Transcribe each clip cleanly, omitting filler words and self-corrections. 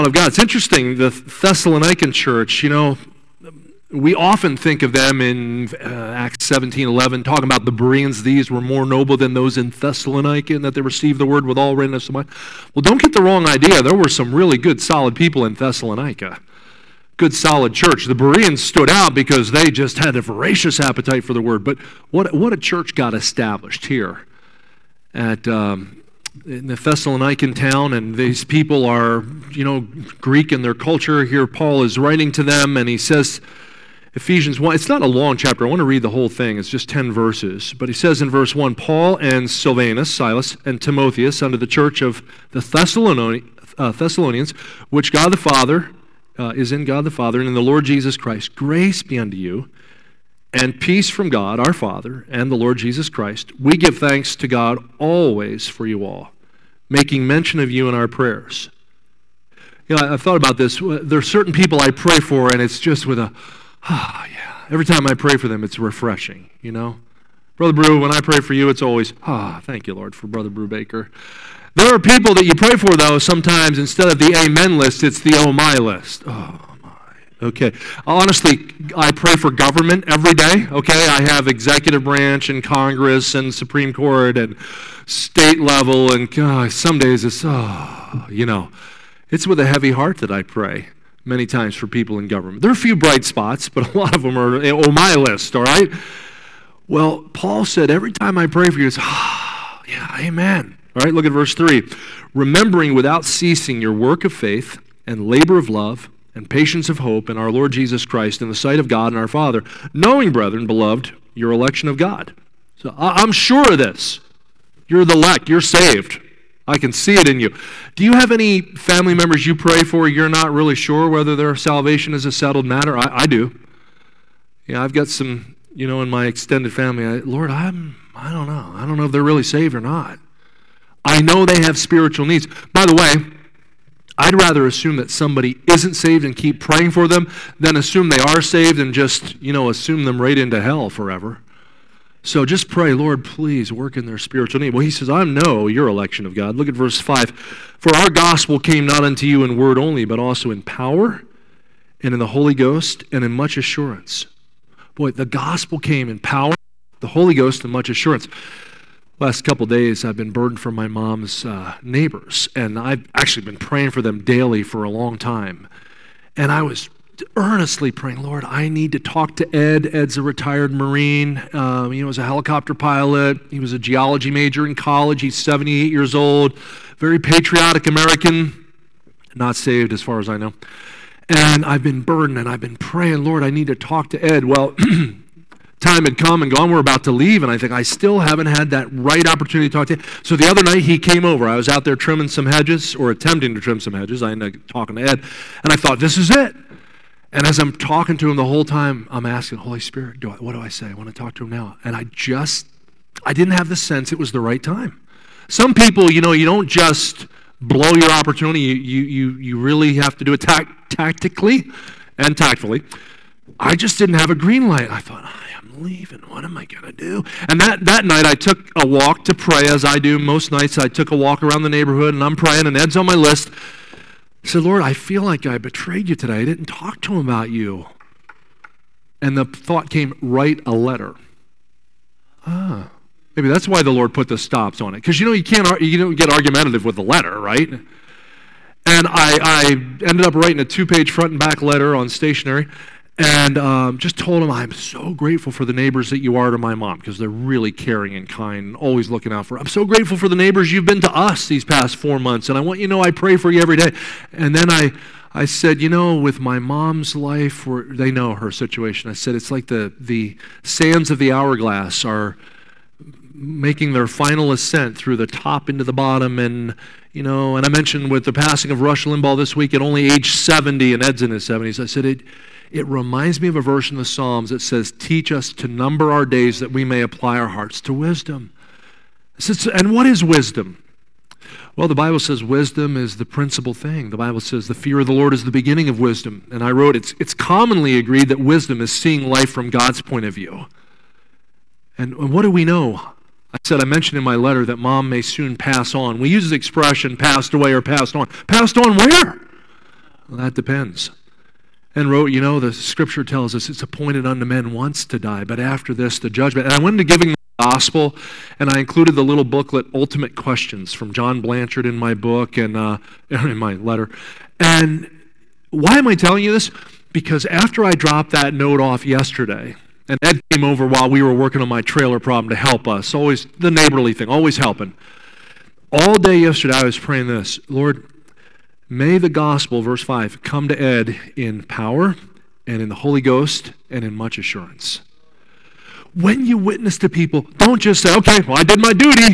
of God. It's interesting, the Thessalonican church, we often think of them in Acts 17:11, talking about the Bereans. These were more noble than those in Thessalonica, and that they received the word with all readiness of mind. Well, don't get the wrong idea. There were some really good, solid people in Thessalonica. Good, solid church. The Bereans stood out because they just had a voracious appetite for the word. But what a church got established here at in the Thessalonican town, and these people are, Greek in their culture. Here Paul is writing to them, and he says, Ephesians 1, it's not a long chapter. I want to read the whole thing. It's just 10 verses. But he says in verse 1, Paul and Silvanus, Silas, and Timotheus, unto the church of the Thessalonians, which God the Father is in God the Father, and in the Lord Jesus Christ, grace be unto you, and peace from God, our Father, and the Lord Jesus Christ. We give thanks to God always for you all, making mention of you in our prayers. I've thought about this. There are certain people I pray for, and it's just with a, yeah. Every time I pray for them, it's refreshing, Brother Brew, when I pray for you, it's always, thank you, Lord, for Brother Brew Baker. There are people that you pray for, though, sometimes instead of the amen list, it's the oh my list. Oh my. Okay. Honestly, I pray for government every day, okay? I have executive branch and Congress and Supreme Court and state level, and some days it's, it's with a heavy heart that I pray many times for people in government. There are a few bright spots, but a lot of them are oh my list, all right? Well, Paul said, every time I pray for you, it's, yeah, amen. All right, look at verse 3. Remembering without ceasing your work of faith and labor of love and patience of hope in our Lord Jesus Christ in the sight of God and our Father, knowing, brethren, beloved, your election of God. So I'm sure of this. You're the elect. You're saved. I can see it in you. Do you have any family members you pray for you're not really sure whether their salvation is a settled matter? I do. Yeah, I've got some, in my extended family. Lord, I don't know. I don't know if they're really saved or not. I know they have spiritual needs. By the way, I'd rather assume that somebody isn't saved and keep praying for them than assume they are saved and just, assume them right into hell forever. So just pray, Lord, please work in their spiritual need. Well, he says, I know your election of God. Look at verse 5. For our gospel came not unto you in word only, but also in power and in the Holy Ghost and in much assurance. Boy, the gospel came in power, the Holy Ghost, and much assurance. Last couple days, I've been burdened for my mom's neighbors, and I've actually been praying for them daily for a long time. And I was earnestly praying, Lord, I need to talk to Ed. Ed's a retired Marine. He was a helicopter pilot. He was a geology major in college. He's 78 years old. Very patriotic American. Not saved as far as I know. And I've been burdened, and I've been praying, Lord, I need to talk to Ed. Well, time had come and gone. We're about to leave, and I think I still haven't had that right opportunity to talk to him. So the other night he came over. I was out there trimming some hedges, or attempting to trim some hedges. I ended up talking to Ed, and I thought, this is it. And as I'm talking to him the whole time, I'm asking, Holy Spirit, what do I say? I want to talk to him now. And I didn't have the sense it was the right time. Some people, you don't just blow your opportunity. You really have to do it tactically and tactfully. I just didn't have a green light. I thought, I'm leaving. What am I going to do? And that night I took a walk to pray, as I do most nights. I took a walk around the neighborhood, and I'm praying, and Ed's on my list. I said, Lord, I feel like I betrayed you today. I didn't talk to him about you. And the thought came, write a letter. Maybe that's why the Lord put the stops on it. Because you don't get argumentative with the letter, right? And I ended up writing a 2-page front and back letter on stationery, and just told him, I'm so grateful for the neighbors that you are to my mom, because they're really caring and kind, always looking out for her. I'm so grateful for the neighbors you've been to us these past 4 months, and I want you to know I pray for you every day. And then I said, with my mom's life, they know her situation. I said, it's like the sands of the hourglass are making their final ascent through the top into the bottom, and I mentioned with the passing of Rush Limbaugh this week at only age 70, and Ed's in his 70s, I said, it reminds me of a verse in the Psalms that says, teach us to number our days that we may apply our hearts to wisdom. And what is wisdom? Well, the Bible says wisdom is the principal thing. The Bible says the fear of the Lord is the beginning of wisdom. And I wrote, it's commonly agreed that wisdom is seeing life from God's point of view. And what do we know? I mentioned in my letter that mom may soon pass on. We use the expression passed away or passed on. Passed on where? Well, that depends. And wrote, the scripture tells us it's appointed unto men once to die, but after this, the judgment. And I went into giving the gospel, and I included the little booklet, Ultimate Questions, from John Blanchard in my book and in my letter. And why am I telling you this? Because after I dropped that note off yesterday, and Ed came over while we were working on my trailer problem to help us, always the neighborly thing, always helping. All day yesterday I was praying this, Lord, may the gospel, verse 5, come to Ed in power and in the Holy Ghost and in much assurance. When you witness to people, don't just say, okay, well, I did my duty.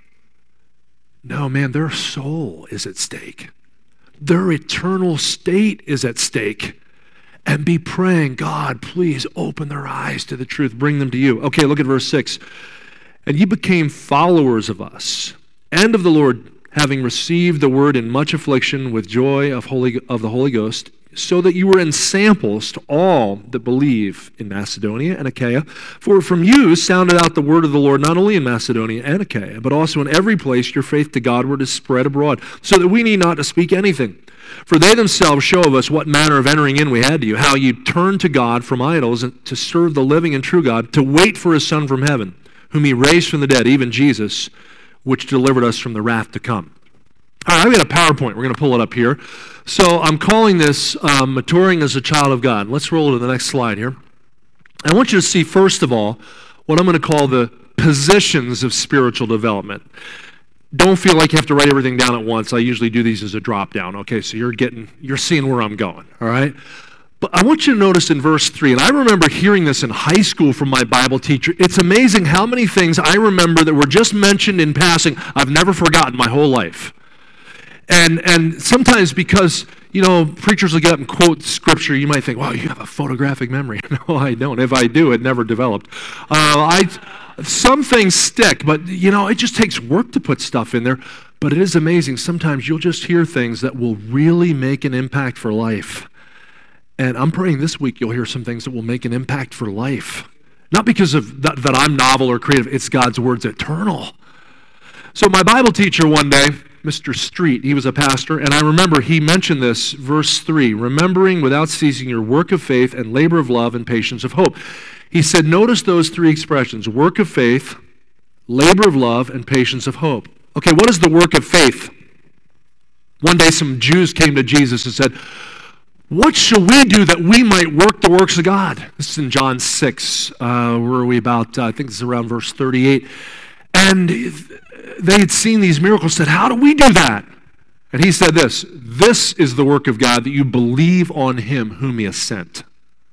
No, man, their soul is at stake. Their eternal state is at stake. And be praying, God, please open their eyes to the truth. Bring them to you. Okay, look at verse 6. And you became followers of us and of the Lord, having received the word in much affliction with joy of the Holy Ghost, so that you were ensamples to all that believe in Macedonia and Achaia. For from you sounded out the word of the Lord, not only in Macedonia and Achaia, but also in every place your faith to Godward is spread abroad, so that we need not to speak anything. For they themselves show of us what manner of entering in we had to you, how you turned to God from idols and to serve the living and true God, to wait for his Son from heaven, whom he raised from the dead, even Jesus, which delivered us from the wrath to come. All right, I've got a PowerPoint. We're going to pull it up here. So I'm calling this Maturing as a Child of God. Let's roll to the next slide here. I want you to see, first of all, what I'm going to call the positions of spiritual development. Don't feel like you have to write everything down at once. I usually do these as a drop down. Okay, so you're seeing where I'm going, all right? But I want you to notice in verse 3, and I remember hearing this in high school from my Bible teacher. It's amazing how many things I remember that were just mentioned in passing I've never forgotten my whole life. And sometimes because, preachers will get up and quote scripture, you might think, wow, you have a photographic memory. No, I don't. If I do, it never developed. Some things stick, but, it just takes work to put stuff in there. But it is amazing. Sometimes you'll just hear things that will really make an impact for life. And I'm praying this week you'll hear some things that will make an impact for life. Not because of that I'm novel or creative. It's God's word's eternal. So my Bible teacher one day, Mr. Street, he was a pastor, and I remember he mentioned this, verse 3, remembering without ceasing your work of faith and labor of love and patience of hope. He said, notice those three expressions, work of faith, labor of love, and patience of hope. Okay, what is the work of faith? One day some Jews came to Jesus and said, what shall we do that we might work the works of God? This is in John 6. Where are we about? I think it's around verse 38. And they had seen these miracles, said, how do we do that? And he said this is the work of God, that you believe on him whom he has sent.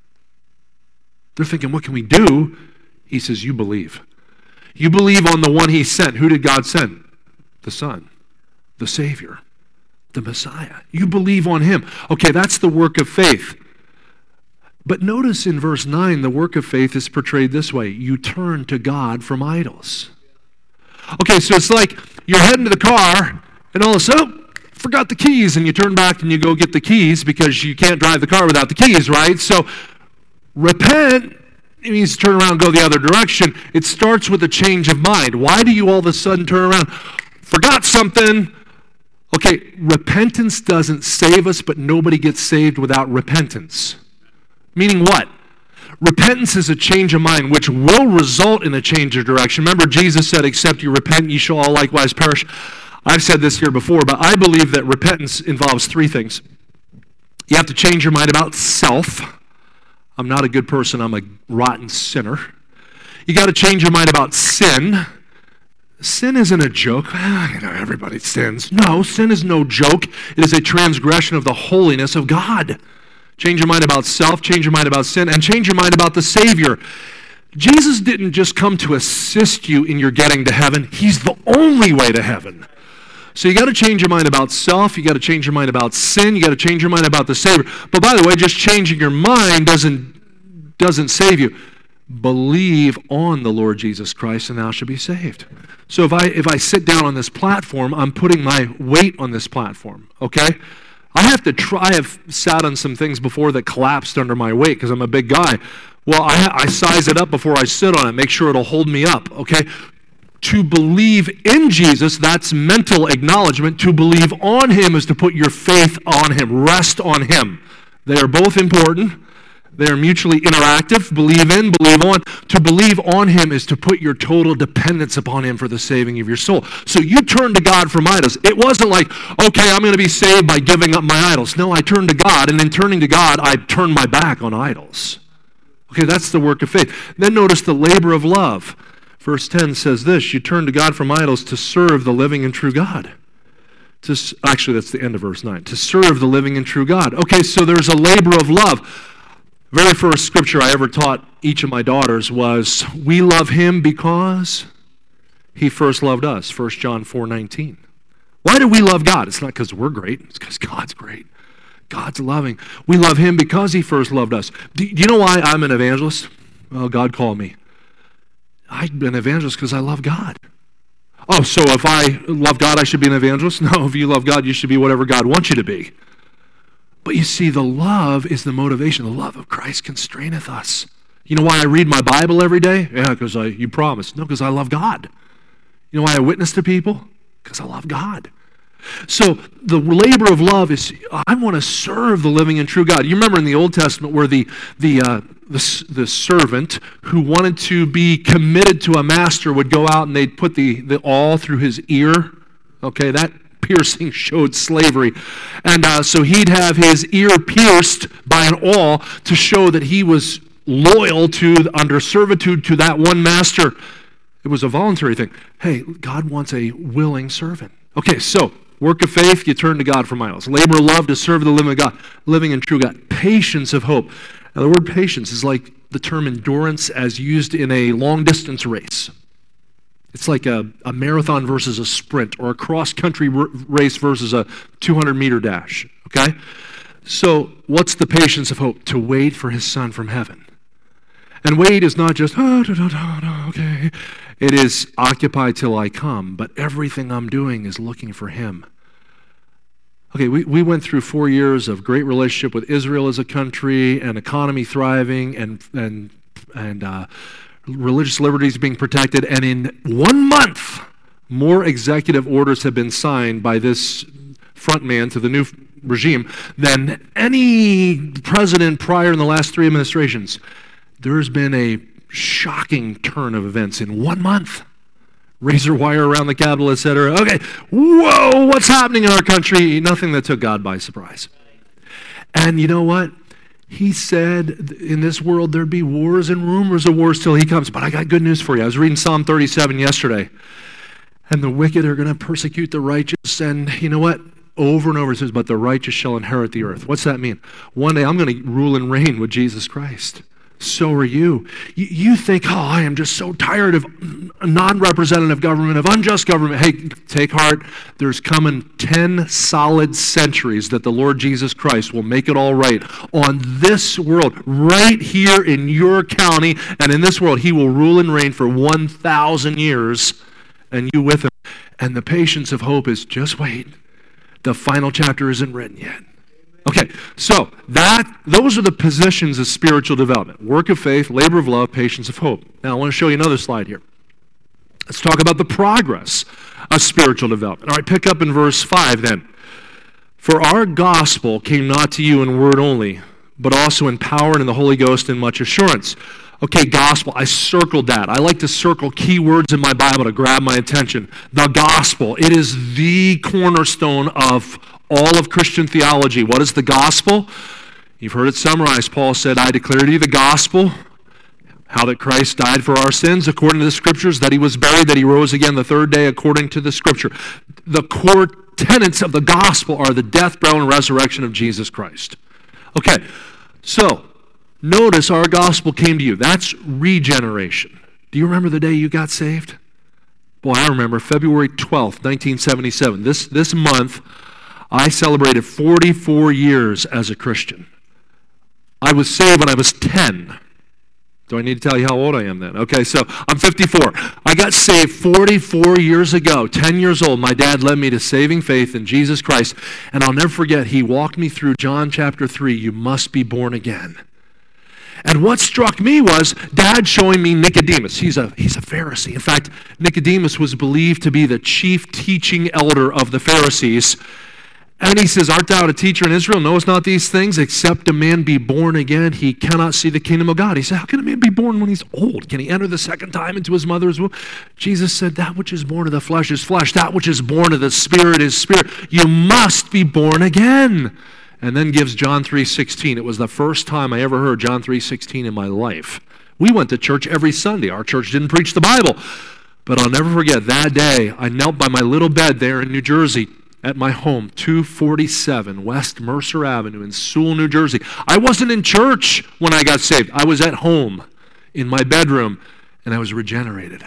They're thinking, what can we do? He says, you believe. You believe on the one he sent. Who did God send? The Son, the Savior, the Messiah. You believe on him. Okay, that's the work of faith. But notice in verse 9, the work of faith is portrayed this way. You turn to God from idols. Okay, so it's like you're heading to the car, and all of a sudden, forgot the keys, and you turn back and you go get the keys because you can't drive the car without the keys, right? So repent, it means turn around and go the other direction. It starts with a change of mind. Why do you all of a sudden turn around? Forgot something. Okay, repentance doesn't save us, but nobody gets saved without repentance. Meaning what? Repentance is a change of mind, which will result in a change of direction. Remember, Jesus said, except you repent, ye shall all likewise perish. I've said this here before, but I believe that repentance involves three things. You have to change your mind about self. I'm not a good person, I'm a rotten sinner. You got to change your mind about sin. Sin isn't a joke. Everybody sins. No, sin is no joke. It is a transgression of the holiness of God. Change your mind about self, change your mind about sin, and change your mind about the Savior. Jesus didn't just come to assist you in your getting to heaven. He's the only way to heaven. So you got to change your mind about self, you got to change your mind about sin, you got to change your mind about the Savior. But by the way, just changing your mind doesn't save you. Believe on the Lord Jesus Christ and thou shalt be saved. So if I sit down on this platform, I'm putting my weight on this platform, okay? I have sat on some things before that collapsed under my weight because I'm a big guy. Well, I size it up before I sit on it, make sure it'll hold me up, okay? To believe in Jesus, that's mental acknowledgement. To believe on him is to put your faith on him, rest on him. They are both important. They are mutually interactive. Believe in, believe on. To believe on him is to put your total dependence upon him for the saving of your soul. So you turn to God from idols. It wasn't like, okay, I'm going to be saved by giving up my idols. No, I turned to God, and in turning to God, I turned my back on idols. Okay, that's the work of faith. Then notice the labor of love. Verse 10 says this, you turn to God from idols to serve the living and true God. Actually, that's the end of verse 9. To serve the living and true God. Okay, so there's a labor of love. Very first scripture I ever taught each of my daughters was, we love him because he first loved us. 1 John 4:19. Why do we love God? It's not because we're great. It's because God's great. God's loving. We love him because he first loved us. Do you know why I'm an evangelist? Well, God called me. I'm an evangelist because I love God. Oh, so if I love God, I should be an evangelist? No, if you love God, you should be whatever God wants you to be. But you see, the love is the motivation. The love of Christ constraineth us. You know why I read my Bible every day? Yeah, because you promised. No, because I love God. You know why I witness to people? Because I love God. So the labor of love is, I want to serve the living and true God. You remember in the Old Testament where the servant who wanted to be committed to a master would go out and they'd put the awl through his ear. Okay, that piercing showed slavery. And so he'd have his ear pierced by an awl to show that he was loyal under servitude to that one master. It was a voluntary thing. Hey, God wants a willing servant. Okay, so work of faith, you turn to God from idols. Labor of love to serve the living God, living and true God. Patience of hope. Now, the word patience is like the term endurance as used in a long-distance race. It's like a marathon versus a sprint, or a cross-country race versus a 200-meter dash, okay? So what's the patience of hope? To wait for his Son from heaven. And wait is not just, okay. It is occupy till I come, but everything I'm doing is looking for him. Okay, we went through 4 years of great relationship with Israel as a country, and economy thriving, and religious liberties being protected, and in 1 month, more executive orders have been signed by this frontman to the new regime than any president prior in the last 3 administrations. There's been a shocking turn of events in 1 month. Razor wire around the Capitol, etc. Okay, whoa, what's happening in our country? Nothing that took God by surprise. And you know what? He said in this world there'd be wars and rumors of wars till he comes. But I got good news for you. I was reading Psalm 37 yesterday. And the wicked are going to persecute the righteous. And you know what? Over and over it says, but the righteous shall inherit the earth. What's that mean? One day I'm going to rule and reign with Jesus Christ. So are you. You think, oh, I am just so tired of non-representative government, of unjust government. Hey, take heart. There's coming 10 solid centuries that the Lord Jesus Christ will make it all right on this world, right here in your county, and in this world. He will rule and reign for 1,000 years, and you with him. And the patience of hope is just wait. The final chapter isn't written yet. Okay, so those are the positions of spiritual development. Work of faith, labor of love, patience of hope. Now I want to show you another slide here. Let's talk about the progress of spiritual development. All right, pick up in verse 5 then. For our gospel came not to you in word only, but also in power and in the Holy Ghost and much assurance. Okay, gospel, I circled that. I like to circle key words in my Bible to grab my attention. The gospel, it is the cornerstone of all of Christian theology. What is the gospel? You've heard it summarized. Paul said, I declare to you the gospel, how that Christ died for our sins according to the Scriptures, that he was buried, that he rose again the third day according to the Scripture. The core tenets of the gospel are the death, burial, and resurrection of Jesus Christ. Okay, so notice our gospel came to you. That's regeneration. Do you remember the day you got saved? Boy, I remember February 12th, 1977. This month, I celebrated 44 years as a Christian. I was saved when I was 10. Do I need to tell you how old I am then? Okay, so I'm 54. I got saved 44 years ago, 10 years old. My dad led me to saving faith in Jesus Christ. And I'll never forget, he walked me through John chapter 3, you must be born again. And what struck me was Dad showing me Nicodemus. He's a Pharisee. In fact, Nicodemus was believed to be the chief teaching elder of the Pharisees. And he says, art thou a teacher in Israel? Knowest not these things? Except a man be born again, he cannot see the kingdom of God. He said, how can a man be born when he's old? Can he enter the second time into his mother's womb? Jesus said, that which is born of the flesh is flesh. That which is born of the Spirit is spirit. You must be born again. And then gives John 3:16. It was the first time I ever heard John 3:16 in my life. We went to church every Sunday. Our church didn't preach the Bible. But I'll never forget that day, I knelt by my little bed there in New Jersey at my home, 247 West Mercer Avenue in Sewell, New Jersey. I wasn't in church when I got saved. I was at home in my bedroom, and I was regenerated.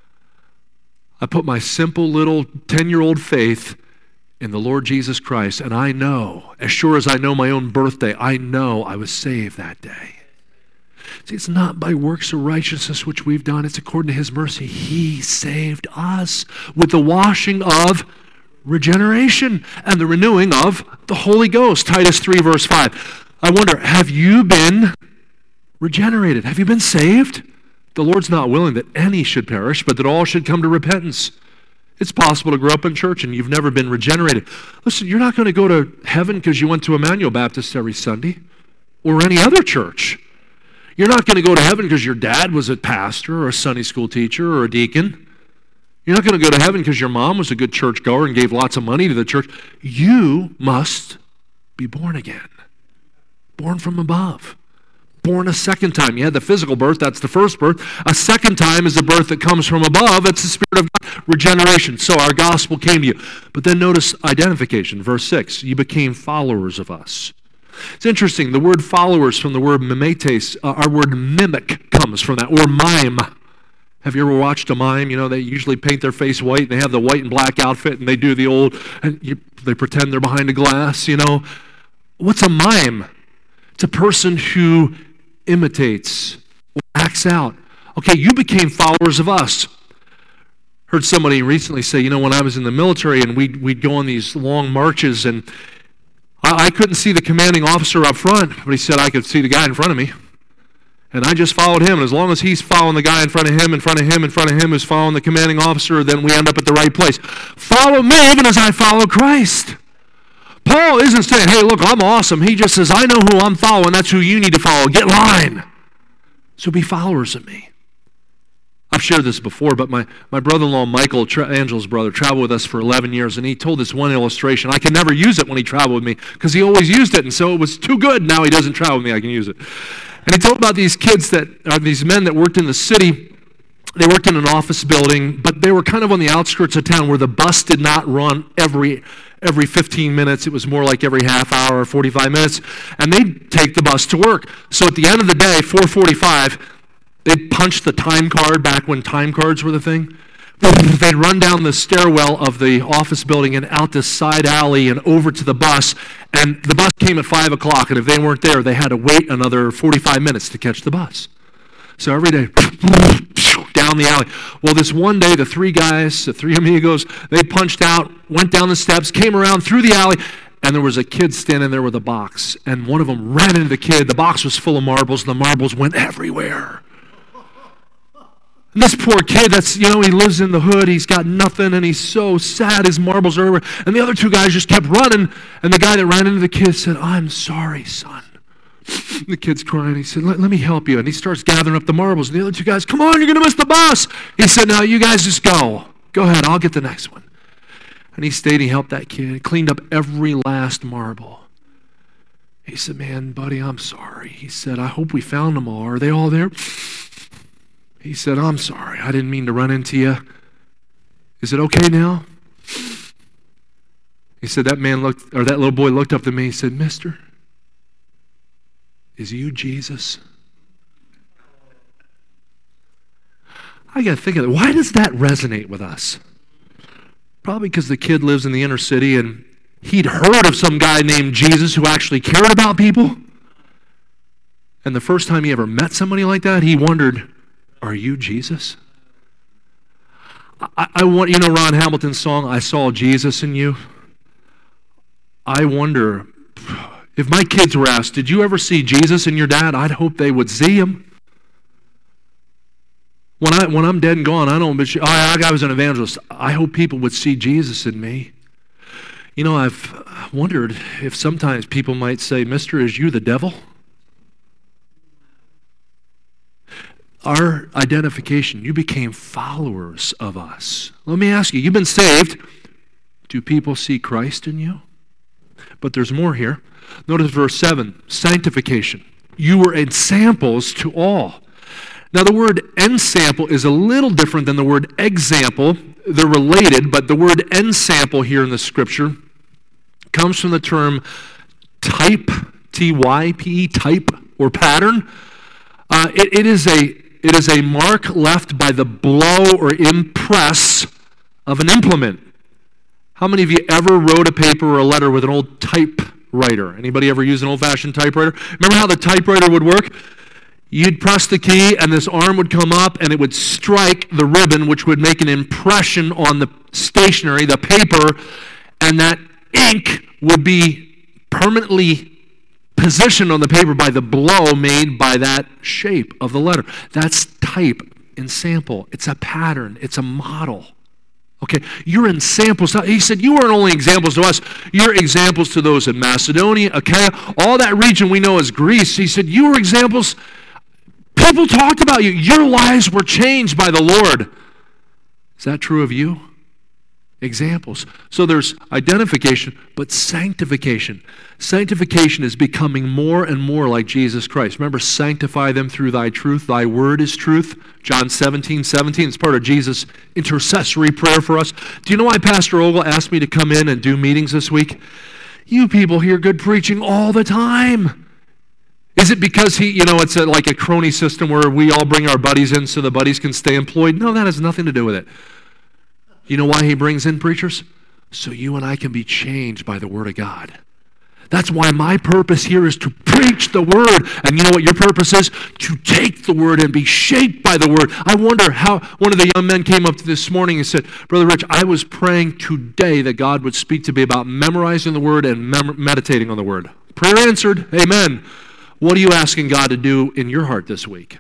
I put my simple little 10-year-old faith in the Lord Jesus Christ, and I know, as sure as I know my own birthday, I know I was saved that day. See, it's not by works of righteousness which we've done, it's according to his mercy. He saved us with the washing of regeneration and the renewing of the Holy Ghost. Titus 3 verse 5. I wonder, have you been regenerated? Have you been saved? The Lord's not willing that any should perish, but that all should come to repentance. It's possible to grow up in church and you've never been regenerated. Listen, you're not going to go to heaven because you went to Emmanuel Baptist every Sunday or any other church. You're not going to go to heaven because your dad was a pastor or a Sunday school teacher or a deacon. You're not going to go to heaven because your mom was a good churchgoer and gave lots of money to the church. You must be born again, born from above. Born a second time. You had the physical birth, that's the first birth. A second time is the birth that comes from above. It's the Spirit of God. Regeneration. So our gospel came to you. But then notice identification, verse 6. You became followers of us. It's interesting, the word followers from the word mimetes, our word mimic comes from that, or mime. Have you ever watched a mime? You know, they usually paint their face white, and they have the white and black outfit, and they do the old, they pretend they're behind a glass, you know. What's a mime? It's a person who imitates or acts out. Okay, you became followers of us. Heard somebody recently say, you know, when I was in the military and we'd go on these long marches, and I couldn't see the commanding officer up front, but he said I could see the guy in front of me. And I just followed him. And as long as he's following the guy in front of him, in front of him, in front of him who's following the commanding officer, then we end up at the right place. Follow me even as I follow Christ. Paul isn't saying, hey, look, I'm awesome. He just says, I know who I'm following. That's who you need to follow. Get in line. So be followers of me. I've shared this before, but my brother-in-law, Michael, Angela's brother, traveled with us for 11 years, and he told this one illustration. I could never use it when he traveled with me because he always used it, and so it was too good. Now he doesn't travel with me. I can use it. And he told about these kids these men that worked in the city. They worked in an office building, but they were kind of on the outskirts of town where the bus did not run every 15 minutes. It was more like every half hour or 45 minutes. And they'd take the bus to work. So at the end of the day, 4:45, they'd punch the time card back when time cards were the thing. They'd run down the stairwell of the office building and out this side alley and over to the bus. And the bus came at 5 o'clock, and if they weren't there, they had to wait another 45 minutes to catch the bus. So every day, down the alley. Well, this one day, the three amigos, they punched out, went down the steps, came around through the alley, and there was a kid standing there with a box. And one of them ran into the kid. The box was full of marbles, and the marbles went everywhere. And this poor kid, he lives in the hood, he's got nothing, and he's so sad, his marbles are everywhere. And the other two guys just kept running, and the guy that ran into the kid said, I'm sorry, son. The kid's crying. He said, let me help you. And he starts gathering up the marbles. And the other two guys, come on, you're going to miss the bus. He said, no, you guys just go. Go ahead, I'll get the next one. And he stayed, he helped that kid. He cleaned up every last marble. He said, man, buddy, I'm sorry. He said, I hope we found them all. Are they all there? He said, I'm sorry. I didn't mean to run into you. Is it okay now? He said, that little boy looked up to me. He said, mister, is you Jesus? I got to think of it. Why does that resonate with us? Probably because the kid lives in the inner city and he'd heard of some guy named Jesus who actually cared about people. And the first time he ever met somebody like that, he wondered, are you Jesus? I want, Ron Hamilton's song, I Saw Jesus in You. I wonder If my kids were asked, did you ever see Jesus in your dad? I'd hope they would see him. When I'm dead and gone, I don't, but I was an evangelist. I hope people would see Jesus in me. You know, I've wondered if sometimes people might say, Mister, is you the devil? Our identification, you became followers of us. Let me ask you, you've been saved. Do people see Christ in you? But there's more here. Notice verse 7, sanctification. You were examples to all. Now the word ensample is a little different than the word example. They're related, but the word ensample here in the scripture comes from the term type, T-Y-P-E, type or pattern. It is a mark left by the blow or impress of an implement. How many of you ever wrote a paper or a letter with an old typewriter? Anybody ever use an old-fashioned typewriter? Remember how the typewriter would work? You'd press the key and this arm would come up and it would strike the ribbon, which would make an impression on the stationery, the paper, and that ink would be permanently positioned on the paper by the blow made by that shape of the letter. That's type in sample. It's a pattern. It's a model. Okay, you're in samples. He said, you weren't only examples to us, you're examples to those in Macedonia, Achaia, all that region we know as Greece. He said, you were examples. People talked about you. Your lives were changed by the Lord. Is that true of you? Examples. So there's identification, but sanctification. Sanctification is becoming more and more like Jesus Christ. Remember, sanctify them through thy truth. Thy word is truth. John 17:17. It's part of Jesus' intercessory prayer for us. Do you know why Pastor Ogle asked me to come in and do meetings this week? You people hear good preaching all the time. Is it because it's like a crony system where we all bring our buddies in so the buddies can stay employed? No, that has nothing to do with it. You know why he brings in preachers? So you and I can be changed by the Word of God. That's why my purpose here is to preach the Word. And you know what your purpose is? To take the Word and be shaped by the Word. I wonder how one of the young men came up to this morning and said, Brother Rich, I was praying today that God would speak to me about memorizing the Word and meditating on the Word. Prayer answered. Amen. What are you asking God to do in your heart this week?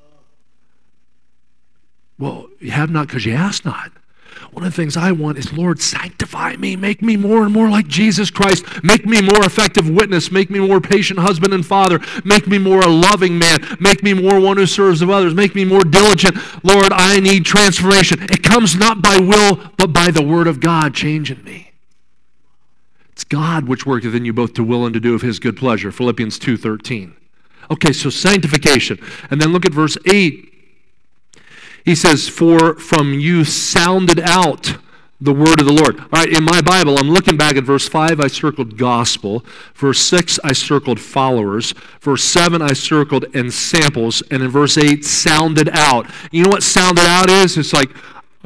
Well, you have not because you ask not. One of the things I want is, Lord, sanctify me. Make me more and more like Jesus Christ. Make me more effective witness. Make me more patient husband and father. Make me more a loving man. Make me more one who serves of others. Make me more diligent. Lord, I need transformation. It comes not by will, but by the Word of God changing me. It's God which worketh in you both to will and to do of His good pleasure. Philippians 2:13. Okay, so sanctification. And then look at verse 8. He says, for from you sounded out the word of the Lord. All right, in my Bible, I'm looking back at verse 5, I circled gospel. Verse 6, I circled followers. Verse 7, I circled ensamples. And in verse 8, sounded out. You know what sounded out is? It's like,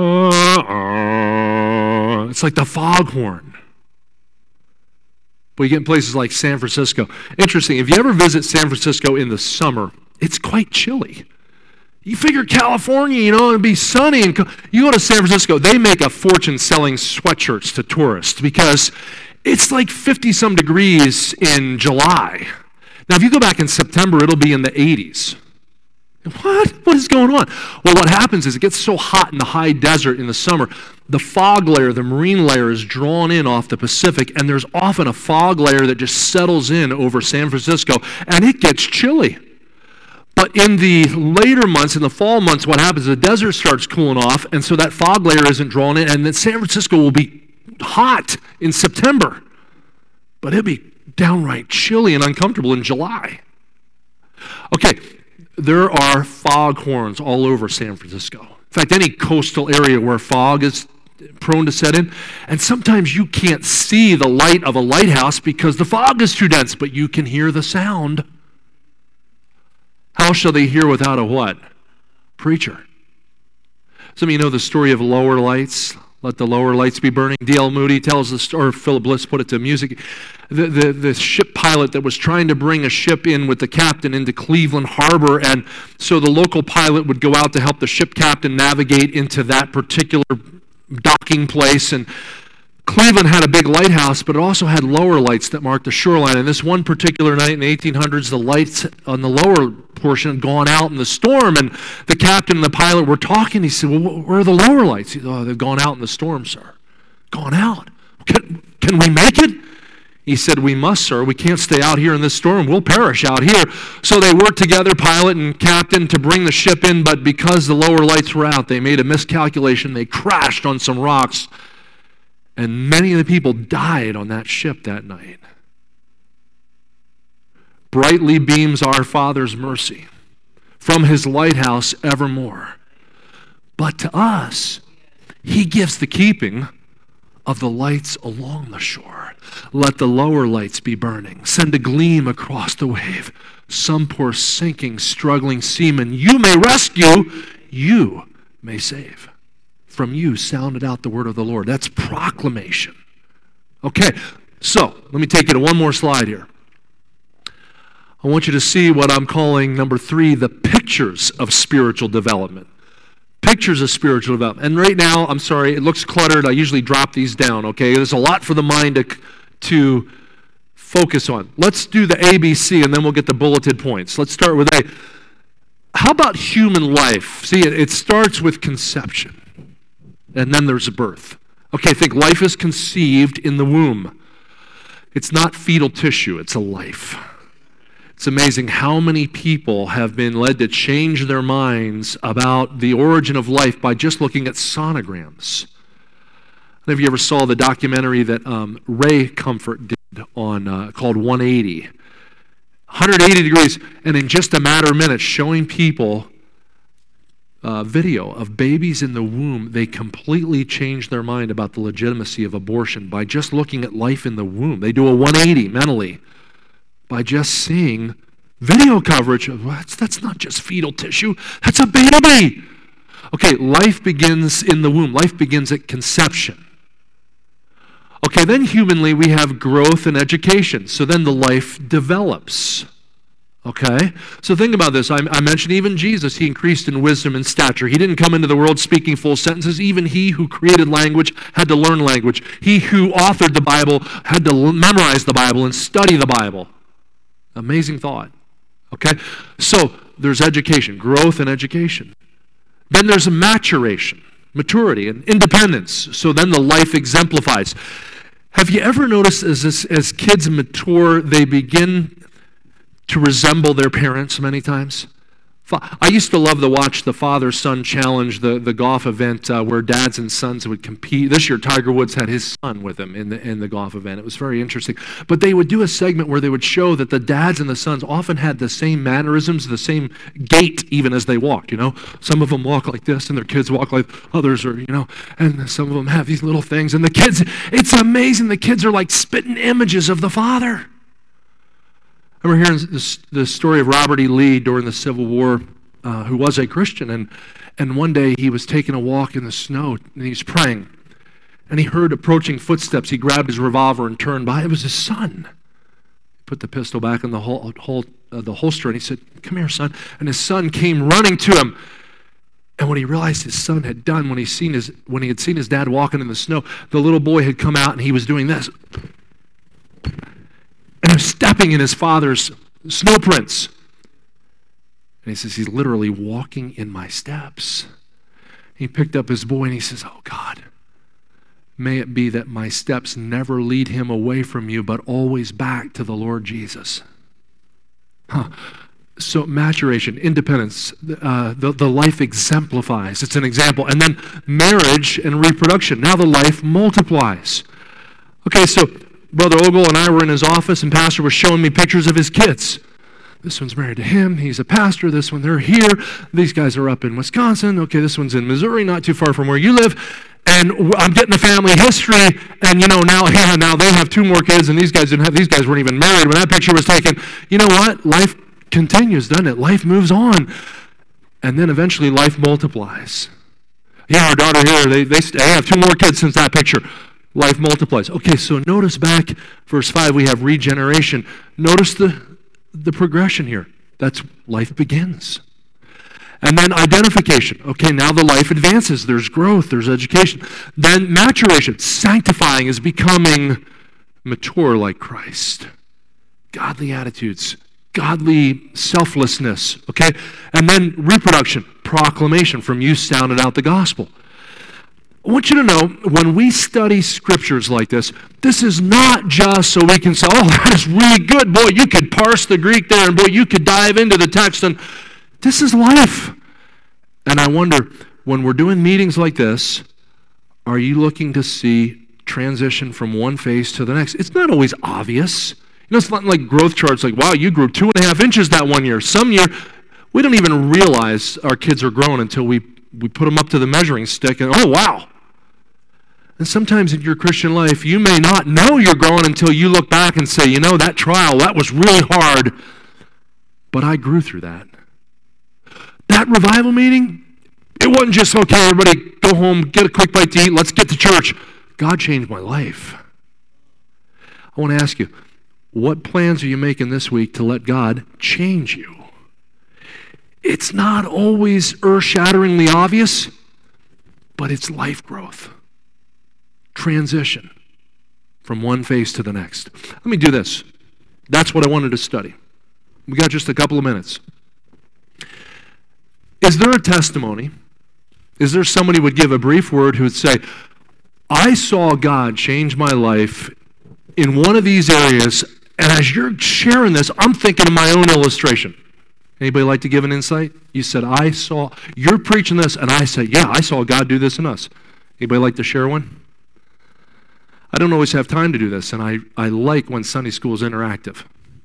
it's like the foghorn. But you get in places like San Francisco. Interesting, if you ever visit San Francisco in the summer, it's quite chilly. You figure California, it'd be sunny. And you go to San Francisco, they make a fortune selling sweatshirts to tourists because it's like 50-some degrees in July. Now, if you go back in September, it'll be in the 80s. What? What is going on? Well, what happens is it gets so hot in the high desert in the summer, the fog layer, the marine layer is drawn in off the Pacific, and there's often a fog layer that just settles in over San Francisco, and it gets chilly. But in the later months, in the fall months, what happens is the desert starts cooling off, and so that fog layer isn't drawn in, and then San Francisco will be hot in September. But it'll be downright chilly and uncomfortable in July. Okay, there are foghorns all over San Francisco. In fact, any coastal area where fog is prone to set in, and sometimes you can't see the light of a lighthouse because the fog is too dense, but you can hear the sound. How shall they hear without a what? Preacher. Some of you know the story of lower lights. Let the lower lights be burning. D.L. Moody tells the story, or Philip Bliss put it to music. The ship pilot that was trying to bring a ship in with the captain into Cleveland Harbor, and so the local pilot would go out to help the ship captain navigate into that particular docking place, and Cleveland had a big lighthouse, but it also had lower lights that marked the shoreline. And this one particular night in the 1800s, the lights on the lower portion had gone out in the storm, and the captain and the pilot were talking. He said, well, where are the lower lights? He said, oh, they've gone out in the storm, sir. Gone out. Can we make it? He said, we must, sir. We can't stay out here in this storm. We'll perish out here. So they worked together, pilot and captain, to bring the ship in, but because the lower lights were out, they made a miscalculation. They crashed on some rocks, and many of the people died on that ship that night. Brightly beams our Father's mercy from his lighthouse evermore. But to us, he gives the keeping of the lights along the shore. Let the lower lights be burning. Send a gleam across the wave. Some poor sinking, struggling seaman you may rescue, you may save. From you sounded out the word of the Lord. That's proclamation. Okay, so let me take you to one more slide here. I want you to see what I'm calling, number 3, the pictures of spiritual development. Pictures of spiritual development. And right now, I'm sorry, it looks cluttered. I usually drop these down, okay? There's a lot for the mind to focus on. Let's do the ABC, and then we'll get the bulleted points. Let's start with A. How about human life? See, it starts with conception. And then there's a birth. Okay, think life is conceived in the womb. It's not fetal tissue, it's a life. It's amazing how many people have been led to change their minds about the origin of life by just looking at sonograms. I don't know if you ever saw the documentary that Ray Comfort did on called 180. 180 degrees, and in just a matter of minutes, showing people video of babies in the womb. They completely change their mind about the legitimacy of abortion by just looking at life in the womb. They do a 180 mentally by just seeing video coverage of, that's not just fetal tissue, that's a baby. Okay, life begins in the womb. Life begins at conception. Okay, then humanly we have growth and education. So then the life develops. Okay? So think about this. I mentioned even Jesus, he increased in wisdom and stature. He didn't come into the world speaking full sentences. Even he who created language had to learn language. He who authored the Bible had to memorize the Bible and study the Bible. Amazing thought. Okay? So there's education, growth and education. Then there's a maturation, maturity and independence. So then the life exemplifies. Have you ever noticed as kids mature, they begin to resemble their parents many times? I used to love to watch the father-son challenge, the golf event where dads and sons would compete. This year, Tiger Woods had his son with him in the golf event. It was very interesting. But they would do a segment where they would show that the dads and the sons often had the same mannerisms, the same gait even as they walked, you know. Some of them walk like this and their kids walk like others are, you know, and some of them have these little things. And the kids, it's amazing. The kids are like spitting images of the father. I remember hearing the story of Robert E. Lee during the Civil War, who was a Christian, and one day he was taking a walk in the snow, and he was praying, and he heard approaching footsteps. He grabbed his revolver and turned by. It was his son. He put the pistol back in the holster, and he said, "Come here, son." And his son came running to him. And when he realized his son had done, when he had seen his dad walking in the snow, the little boy had come out, and he was doing this. And he was stepping in his father's snow prints. And he says, he's literally walking in my steps. He picked up his boy and he says, "Oh God, may it be that my steps never lead him away from you, but always back to the Lord Jesus." So maturation, independence, the life exemplifies. It's an example. And then marriage and reproduction. Now the life multiplies. Okay, so Brother Ogle and I were in his office, and Pastor was showing me pictures of his kids. This one's married to him. He's a pastor. This one, they're here. These guys are up in Wisconsin. Okay, this one's in Missouri, not too far from where you live. And I'm getting the family history, and now they have 2 more kids, and these guys didn't have. These guys weren't even married when that picture was taken. You know what? Life continues, doesn't it? Life moves on, and then eventually life multiplies. Yeah, our daughter here, they have 2 more kids since that picture. Life multiplies. Okay, so notice back, verse 5, we have regeneration. Notice the progression here. That's life begins. And then identification. Okay, now the life advances. There's growth, there's education. Then maturation. Sanctifying is becoming mature like Christ. Godly attitudes, godly selflessness. Okay, and then reproduction, proclamation. From you sounded out the gospel. I want you to know, when we study scriptures like this is not just so we can say, oh, that's really good. Boy, you could parse the Greek there, and boy, you could dive into the text. And this is life. And I wonder, when we're doing meetings like this, are you looking to see transition from one phase to the next? It's not always obvious. It's not like growth charts like, wow, you grew 2.5 inches that one year. Some year, we don't even realize our kids are growing until we put them up to the measuring stick and, oh, wow. And sometimes in your Christian life, you may not know you're growing until you look back and say, that trial, that was really hard, but I grew through that. That revival meeting, it wasn't just, okay, everybody go home, get a quick bite to eat, let's get to church. God changed my life. I want to ask you, what plans are you making this week to let God change you? It's not always earth-shatteringly obvious, but it's life growth. Transition from one phase to the next. Let me do this. That's what I wanted to study. We got just a couple of minutes. Is there a testimony? Is there somebody who would give a brief word who would say, I saw God change my life in one of these areas, and as you're sharing this, I'm thinking of my own illustration. Anybody like to give an insight? You said, you're preaching this, and I said, yeah, I saw God do this in us. Anybody like to share one? I don't always have time to do this, and I like when Sunday school is interactive.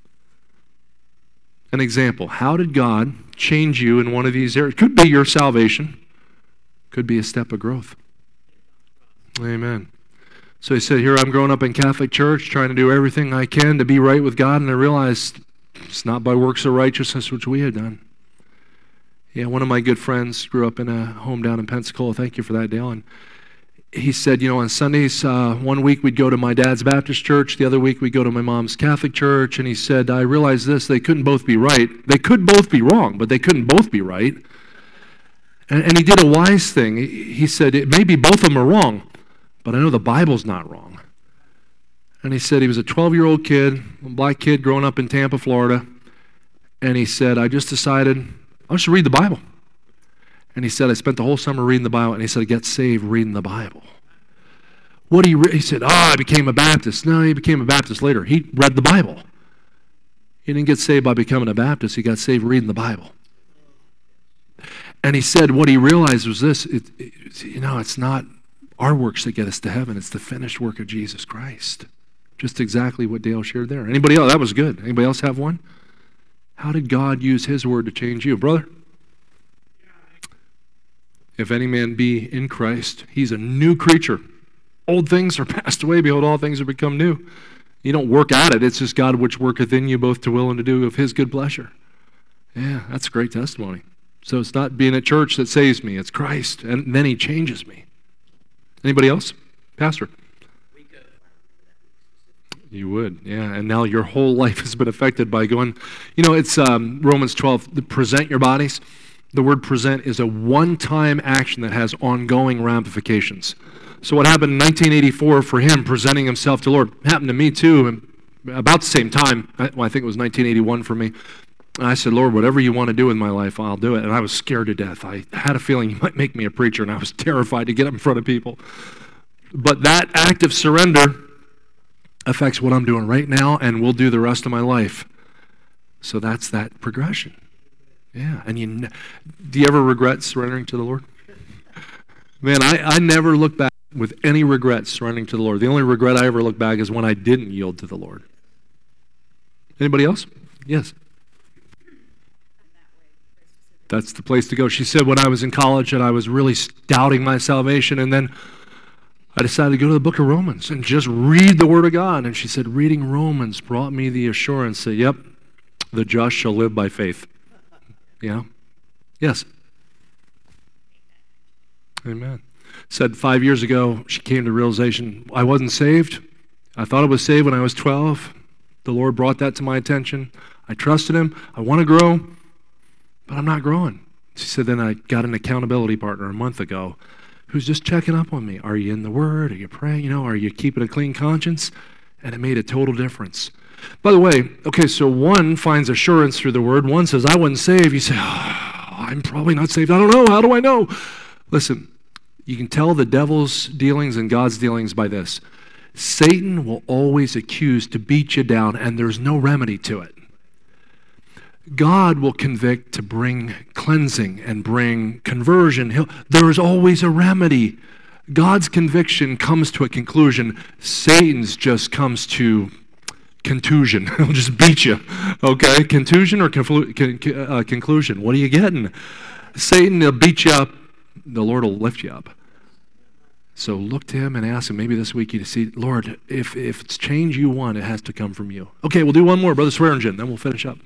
An example, how did God change you in one of these areas? Could be your salvation. Could be a step of growth. Amen. So he said, here I'm growing up in Catholic church, trying to do everything I can to be right with God, and I realized it's not by works of righteousness which we had done. Yeah, one of my good friends grew up in a home down in Pensacola. Thank you for that, Dale. And he said, on Sundays, one week we'd go to my dad's Baptist church, the other week we'd go to my mom's Catholic church, and he said, I realized this, they couldn't both be right. They could both be wrong, but they couldn't both be right. And he did a wise thing. He said, it may be both of them are wrong, but I know the Bible's not wrong. And he said he was a 12-year-old kid, a black kid growing up in Tampa, Florida, and he said, I just decided I'll just read the Bible. And he said, I spent the whole summer reading the Bible, and he said, I got saved reading the Bible. He said, I became a Baptist. No, he became a Baptist later. He read the Bible. He didn't get saved by becoming a Baptist. He got saved reading the Bible. And he said what he realized was this, it's not our works that get us to heaven. It's the finished work of Jesus Christ. Just exactly what Dale shared there. Anybody else? That was good. Anybody else have one? How did God use his word to change you? Brother? If any man be in Christ, he's a new creature. Old things are passed away. Behold, all things are become new. You don't work at it. It's just God which worketh in you both to will and to do of his good pleasure. Yeah, that's a great testimony. So it's not being at church that saves me. It's Christ. And then he changes me. Anybody else? Pastor? You would, yeah. And now your whole life has been affected by going, it's Romans 12, present your bodies. The word present is a one-time action that has ongoing ramifications. So what happened in 1984 for him, presenting himself to the Lord, happened to me too, about the same time. I think it was 1981 for me. And I said, Lord, whatever you want to do with my life, I'll do it. And I was scared to death. I had a feeling you might make me a preacher, and I was terrified to get up in front of people. But that act of surrender affects what I'm doing right now and will do the rest of my life. So that's that progression. Yeah, and do you ever regret surrendering to the Lord? Man, I never look back with any regret surrendering to the Lord. The only regret I ever look back is when I didn't yield to the Lord. Anybody else? Yes. That's the place to go. She said when I was in college and I was really doubting my salvation, and then I decided to go to the book of Romans and just read the Word of God. And she said, reading Romans brought me the assurance that, yep, the just shall live by faith. Yeah? Yes. Amen. Said 5 years ago, she came to the realization, I wasn't saved. I thought I was saved when I was 12. The Lord brought that to my attention. I trusted him. I want to grow, but I'm not growing. She said, then I got an accountability partner a month ago who's just checking up on me. Are you in the Word? Are you praying? Are you keeping a clean conscience? And it made a total difference. By the way, okay, so one finds assurance through the Word. One says, I wasn't saved. You say, I'm probably not saved. I don't know. How do I know? Listen, you can tell the devil's dealings and God's dealings by this. Satan will always accuse to beat you down, and there's no remedy to it. God will convict to bring cleansing and bring conversion. There's always a remedy. God's conviction comes to a conclusion. Satan's just comes to contusion. He'll just beat you. Okay? Contusion or conclusion? What are you getting? Satan will beat you up. The Lord will lift you up. So look to him and ask him, maybe this week you see, Lord, if it's change you want, it has to come from you. Okay, we'll do one more, Brother Swearingen, then we'll finish up.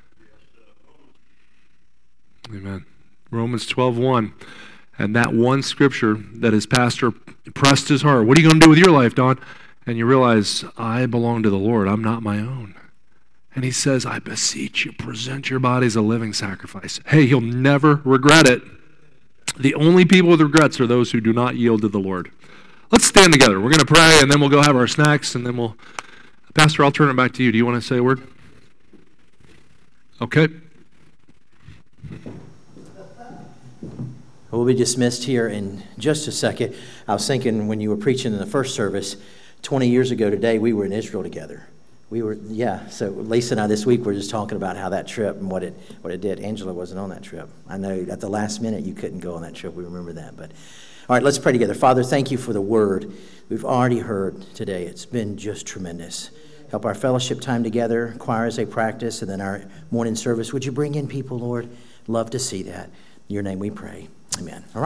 Amen. Romans 12:1. And that one scripture that his pastor pressed his heart. What are you going to do with your life, Don? And you realize, I belong to the Lord. I'm not my own. And he says, I beseech you, present your body as a living sacrifice. Hey, you'll never regret it. The only people with regrets are those who do not yield to the Lord. Let's stand together. We're going to pray, and then we'll go have our snacks, and then Pastor, I'll turn it back to you. Do you want to say a word? Okay. We'll be dismissed here in just a second. I was thinking when you were preaching in the first service, 20 years ago today, we were in Israel together. So Lisa and I this week were just talking about how that trip and what it did. Angela wasn't on that trip. I know at the last minute you couldn't go on that trip. We remember that. But all right, let's pray together. Father, thank you for the word we've already heard today. It's been just tremendous. Help our fellowship time together, choir as a practice, and then our morning service. Would you bring in people, Lord? Love to see that. In your name we pray. Amen. All right.